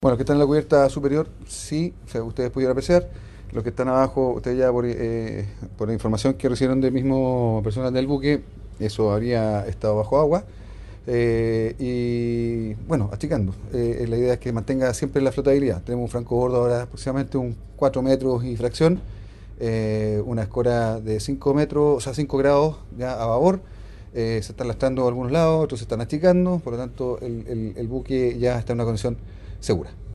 Bueno, los que están en la cubierta superior, sí, o sea, ustedes pudieron apreciar. Los que están abajo, ustedes ya por la información que recibieron del mismo personal del buque, eso habría estado bajo agua. Y bueno, achicando. La idea es que mantenga siempre la flotabilidad. Tenemos un franco bordo ahora aproximadamente un 4 metros y fracción, una escora de 5 metros, o sea, 5 grados ya a babor. Se están lastrando a algunos lados, otros se están achicando, por lo tanto el buque ya está en una condición segura.